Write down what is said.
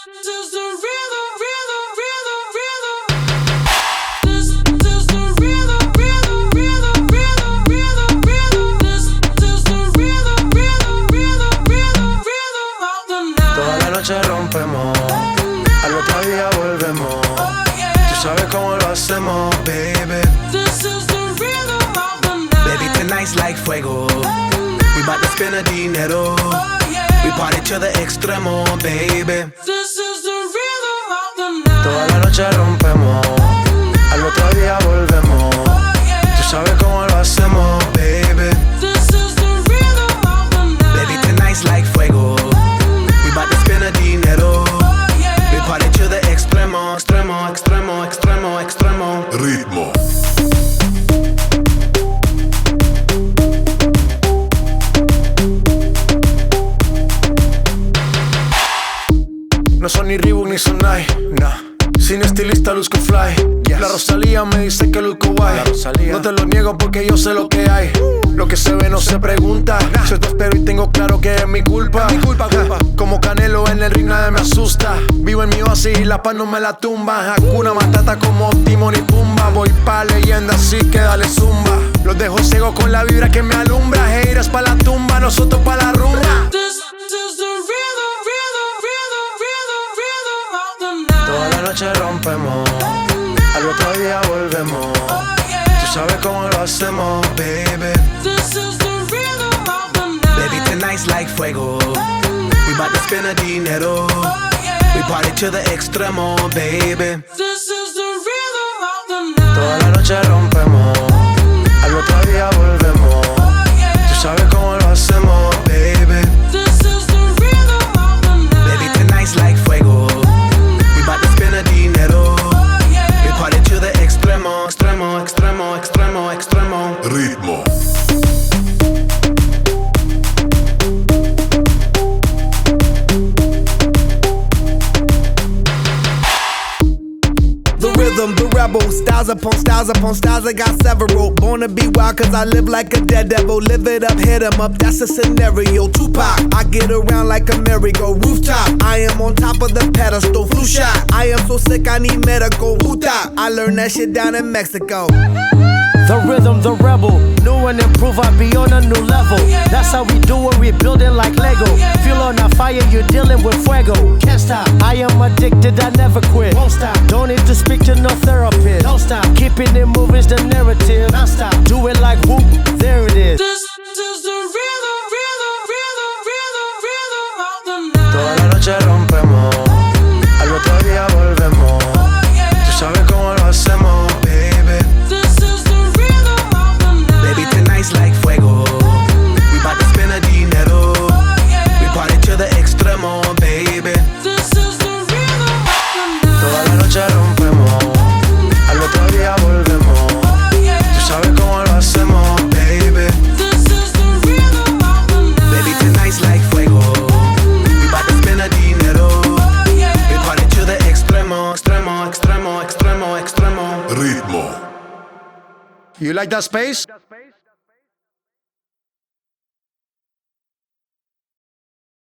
is the rhythm, rhythm, rhythm, rhythm. This is the rhythm, rhythm, rhythm, rhythm, rhythm, rhythm. This is the rhythm, rhythm, rhythm, rhythm, rhythm of the night. Toda la noche rompemos, al otro día volvemos. Tú sabes cómo lo hacemos, baby. This is the rhythm of the night. Baby, tonight's like fuego. We bout to spend the dinero. We party to the extremo, baby. This is the rhythm of the night. Toda la noche rompemos, al otro día volvemos. Tú sabes cómo lo hacemos, baby. This is the rhythm of the night. Baby, tonight's like fuego. We bout to spend the dinero. We party to the extremo, extremo, extremo, extremo, extremo. Ritmo. No son ni Reebok ni Sonai, nah. Sin estilista luzco fly, yes. La Rosalía me dice que luzco guay. No te lo niego porque yo sé lo que hay. Lo que se ve no se pregunta, nah. Yo te espero y tengo claro que es mi culpa. Es mi culpa. Como Canelo en el ring nadie me asusta. Vivo en mi oasis y la paz no me la tumba. Hakuna Matata como Timon y Pumba. Voy pa' leyenda así que dale zumba. Los dejo ciego con la vibra que me alumbra. Haters pa' la tumba, nosotros pa' la rumba. This is the rhythm, rhythm, rhythm, rhythm, rhythm of the night. Toda la noche rompemos, al otro día volvemos. Tú sabes cómo lo hacemos, baby. This is the rhythm of the night. Baby, tonight's like fuego. We bout to spend the dinero. We party to the extremo, baby. This is the rhythm of the night. Toda la noche rompemos, al otro día volvemos. Tú sabes cómo lo hacemos, baby. This is the rhythm of the night. Baby, tonight's like fuego. We bout to spend the dinero. We party to the extremo, extremo, extremo, extremo, extremo. Ritmo. The rhythm, the rebel, styles upon styles upon styles, I got several. Born to be wild cause I live like a dead devil. Live it up, hit 'em up, that's a scenario. Tupac, I get around like a merry-go rooftop. I am on top of the pedestal, flu shot. I am so sick I need medical. Huta, I learned that shit down in Mexico. The rhythm, the rebel. New and improve, I be on a new level. That's how we do it, we build it like Lego. Feel on a fire, you're dealing with fuego. Can't stop, I am addicted, I never quit. Won't stop, don't need to speak to no therapist. Don't stop, keeping it moving's the narrative. Don't stop, do it like whoop, there it is. This is the rhythm, rhythm, rhythm, rhythm, rhythm of the night. Toda la noche rompemos, al otro día volvemos. Tú sabes cómo lo hacemos, baby. This is the rhythm of the night. Baby, tonight's like fuego. We bout to spend the dinero. We party to the extremo, baby. This is the rhythm of the night. Toda la noche rompemos, al otro día volvemos. Tú sabes cómo lo hacemos, baby. This is the rhythm of the night. Baby, tonight's like fuego. We bout to spend the dinero. We party to the extremo, extremo, extremo, extremo, extremo. Ritmo. You like that space?